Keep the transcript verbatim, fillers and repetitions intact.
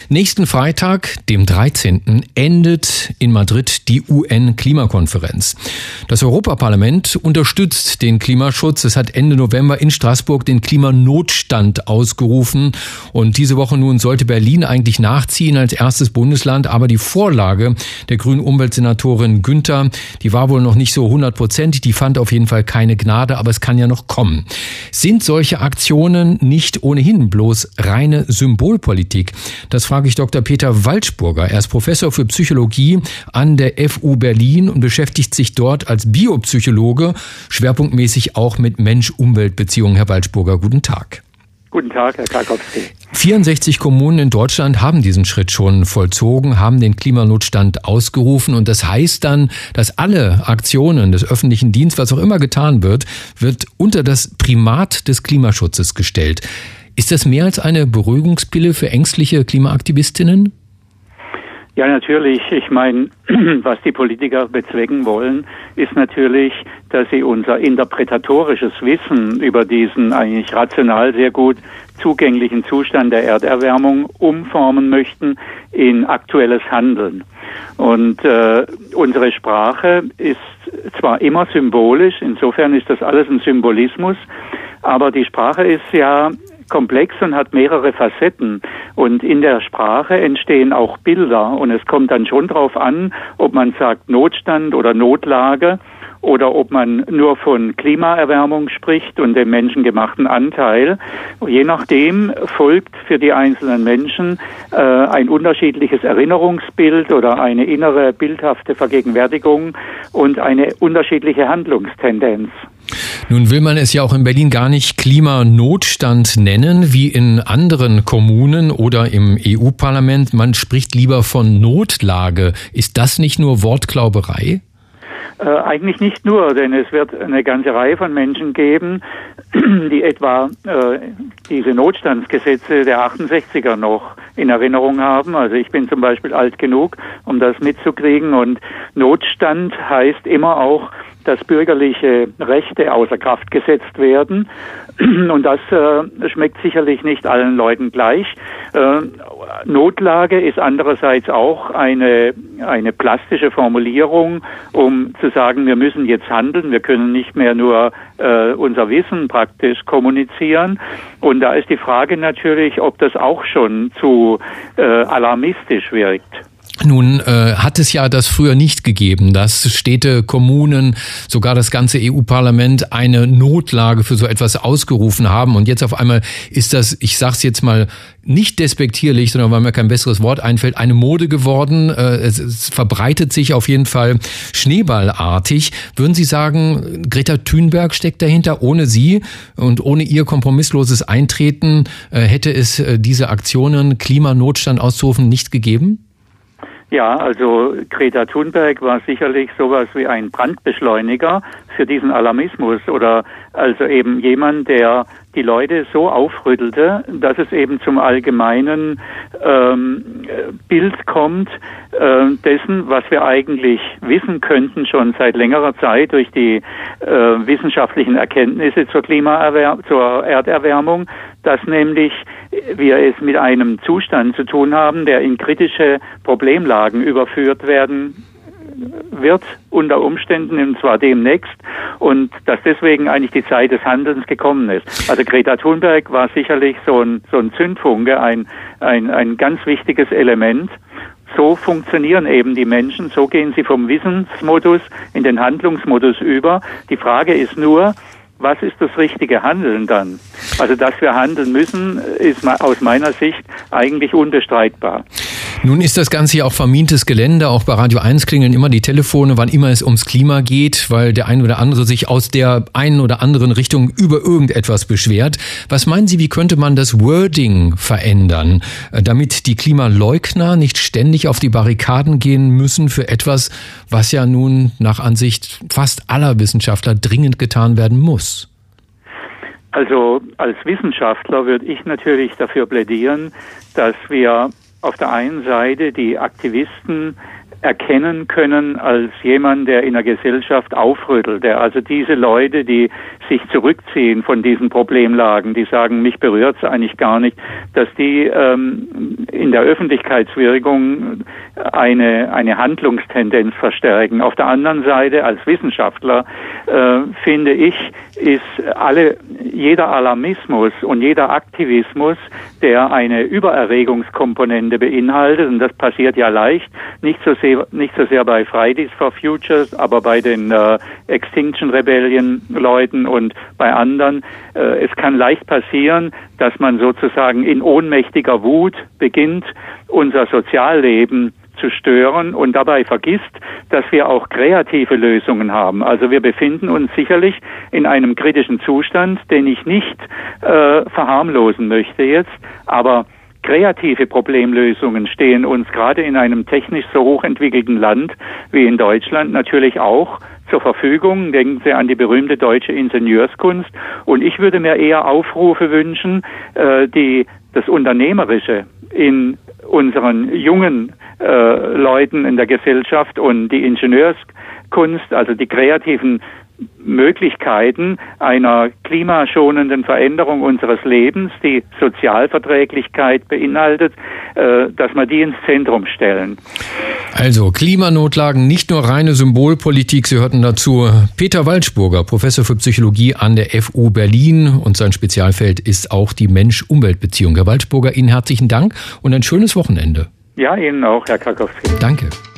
Nächsten Freitag, dem dreizehnten, endet in Madrid die U N-Klimakonferenz. Das Europaparlament unterstützt den Klimaschutz. Es hat Ende November in Straßburg den Klimanotstand ausgerufen. Und diese Woche nun sollte Berlin eigentlich nachziehen als erstes Bundesland. Aber die Vorlage der grünen Umweltsenatorin Günther, die war wohl noch nicht so hundertprozentig. Die fand auf jeden Fall keine Gnade, aber es kann ja noch kommen. Sind solche Aktionen nicht ohnehin bloß reine Symbolpolitik? Das frage ich Doktor Peter Waldsburger. Er ist Professor für Psychologie an der F U Berlin und beschäftigt sich dort als Biopsychologe, schwerpunktmäßig auch mit Mensch-Umwelt-Beziehungen. Herr Waldsburger, guten Tag. Guten Tag, Herr Karkowski. vierundsechzig Kommunen in Deutschland haben diesen Schritt schon vollzogen, haben den Klimanotstand ausgerufen. Und das heißt dann, dass alle Aktionen des öffentlichen Dienstes, was auch immer getan wird, wird unter das Primat des Klimaschutzes gestellt. Ist das mehr als eine Beruhigungspille für ängstliche Klimaaktivistinnen? Ja, natürlich. Ich meine, was die Politiker bezwecken wollen, ist natürlich, dass sie unser interpretatorisches Wissen über diesen eigentlich rational sehr gut zugänglichen Zustand der Erderwärmung umformen möchten in aktuelles Handeln. Und äh, unsere Sprache ist zwar immer symbolisch, insofern ist das alles ein Symbolismus, aber die Sprache ist ja komplex und hat mehrere Facetten. Und in der Sprache entstehen auch Bilder. Und es kommt dann schon darauf an, ob man sagt Notstand oder Notlage oder ob man nur von Klimaerwärmung spricht und dem menschengemachten Anteil. Je nachdem folgt für die einzelnen Menschen äh, ein unterschiedliches Erinnerungsbild oder eine innere bildhafte Vergegenwärtigung und eine unterschiedliche Handlungstendenz. Nun will man es ja auch in Berlin gar nicht Klimanotstand nennen, wie in anderen Kommunen oder im E U-Parlament. Man spricht lieber von Notlage. Ist das nicht nur Wortklauberei? Äh, eigentlich nicht nur, denn es wird eine ganze Reihe von Menschen geben, die etwa äh, diese Notstandsgesetze der achtundsechziger noch in Erinnerung haben. Also ich bin zum Beispiel alt genug, um das mitzukriegen. Und Notstand heißt immer auch, dass bürgerliche Rechte außer Kraft gesetzt werden. Und das äh, schmeckt sicherlich nicht allen Leuten gleich. Äh, Notlage ist andererseits auch eine, eine plastische Formulierung, um zu sagen, wir müssen jetzt handeln, wir können nicht mehr nur äh, unser Wissen praktisch kommunizieren. Und da ist die Frage natürlich, ob das auch schon zu äh, alarmistisch wirkt. Nun äh, hat es ja das früher nicht gegeben, dass Städte, Kommunen, sogar das ganze E U-Parlament eine Notlage für so etwas ausgerufen haben. Und jetzt auf einmal ist das, ich sag's jetzt mal nicht despektierlich, sondern weil mir kein besseres Wort einfällt, eine Mode geworden. Äh, es, es verbreitet sich auf jeden Fall schneeballartig. Würden Sie sagen, Greta Thunberg steckt dahinter? Ohne sie und ohne ihr kompromissloses Eintreten äh, hätte es äh, diese Aktionen, Klimanotstand auszurufen, nicht gegeben? Ja, also Greta Thunberg war sicherlich sowas wie ein Brandbeschleuniger für diesen Alarmismus oder also eben jemand, der die Leute so aufrüttelte, dass es eben zum allgemeinen ähm, Bild kommt äh, dessen, was wir eigentlich wissen könnten schon seit längerer Zeit durch die äh, wissenschaftlichen Erkenntnisse zur Klimaerwärmung, zur Erderwärmung, dass nämlich wir es mit einem Zustand zu tun haben, der in kritische Problemlagen überführt werden wird, unter Umständen, und zwar demnächst, und dass deswegen eigentlich die Zeit des Handelns gekommen ist. Also Greta Thunberg war sicherlich so ein, so ein Zündfunke, ein, ein, ein ganz wichtiges Element. So funktionieren eben die Menschen, so gehen sie vom Wissensmodus in den Handlungsmodus über. Die Frage ist nur, was ist das richtige Handeln dann? Also, dass wir handeln müssen, ist aus meiner Sicht eigentlich unbestreitbar. Nun ist das Ganze ja auch vermintes Gelände. Auch bei Radio eins klingeln immer die Telefone, wann immer es ums Klima geht, weil der eine oder andere sich aus der einen oder anderen Richtung über irgendetwas beschwert. Was meinen Sie, wie könnte man das Wording verändern, damit die Klimaleugner nicht ständig auf die Barrikaden gehen müssen für etwas, was ja nun nach Ansicht fast aller Wissenschaftler dringend getan werden muss? Also als Wissenschaftler würde ich natürlich dafür plädieren, dass wir auf der einen Seite die Aktivisten erkennen können als jemand, der in der Gesellschaft aufrüttelt, der also diese Leute, die sich zurückziehen von diesen Problemlagen, die sagen, mich berührt es eigentlich gar nicht, dass die ähm, in der Öffentlichkeitswirkung eine eine Handlungstendenz verstärken. Auf der anderen Seite, als Wissenschaftler, äh, finde ich, ist alle jeder Alarmismus und jeder Aktivismus, der eine Übererregungskomponente beinhaltet, und das passiert ja leicht, nicht so sehr, nicht so sehr bei Fridays for Futures, aber bei den äh, Extinction Rebellion Leuten und bei anderen. Äh, es kann leicht passieren, dass man sozusagen in ohnmächtiger Wut beginnt, unser Sozialleben zu stören und dabei vergisst, dass wir auch kreative Lösungen haben. Also wir befinden uns sicherlich in einem kritischen Zustand, den ich nicht äh, verharmlosen möchte jetzt, aber kreative Problemlösungen stehen uns gerade in einem technisch so hochentwickelten Land wie in Deutschland natürlich auch zur Verfügung. Denken Sie an die berühmte deutsche Ingenieurskunst. Und ich würde mir eher Aufrufe wünschen, äh, die das Unternehmerische in unseren jungen äh, Leuten in der Gesellschaft und die Ingenieurskunst, also die kreativen Möglichkeiten einer klimaschonenden Veränderung unseres Lebens, die Sozialverträglichkeit beinhaltet, äh, dass wir die ins Zentrum stellen. Also Klimanotlagen, nicht nur reine Symbolpolitik. Sie hörten dazu Peter Waldsburger, Professor für Psychologie an der F U Berlin, und sein Spezialfeld ist auch die Mensch-Umwelt-Beziehung. Herr Waldsburger, Ihnen herzlichen Dank und ein schönes Wochenende. Ja, Ihnen auch, Herr Krakowski. Danke.